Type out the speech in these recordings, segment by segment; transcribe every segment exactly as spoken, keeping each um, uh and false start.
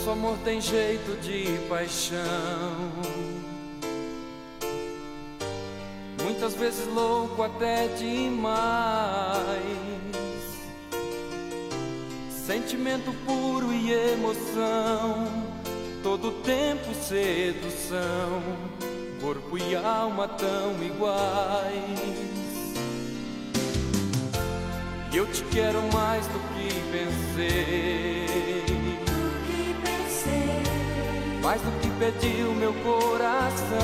Nosso amor tem jeito de paixão, muitas vezes louco até demais. Sentimento puro e emoção, todo tempo sedução, corpo e alma tão iguais. E eu te quero mais do que pensei, mais do que pediu meu coração.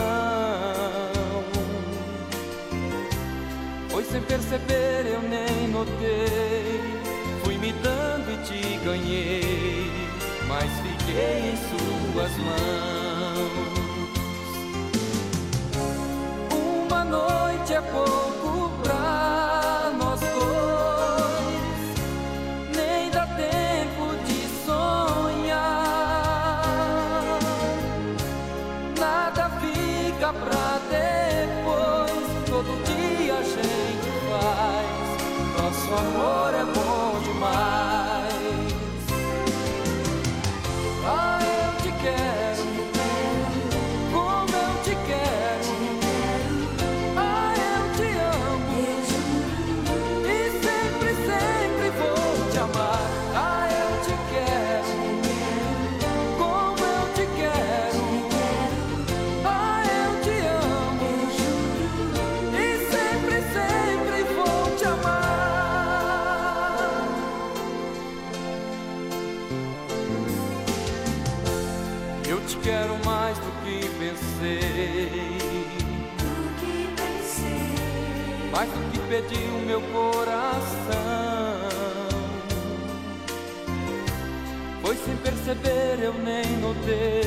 Foi sem perceber, eu nem notei, fui me dando e te ganhei, mas fiquei em suas mãos. Uma noite é pouco pra nós dois, nem dá tempo de sonhar, nada fica pra depois, todo dia a gente faz, nosso amor é bom demais. Ah, eu te quero, como eu te quero. Ah, eu te amo, e sempre, sempre vou te amar. Ah, eu te quero, como eu te quero. Ah, eu te amo, e sempre, sempre vou te amar. Eu te quero mais do que pensei, mais do que pediu meu coração. Foi sem perceber, eu nem notei,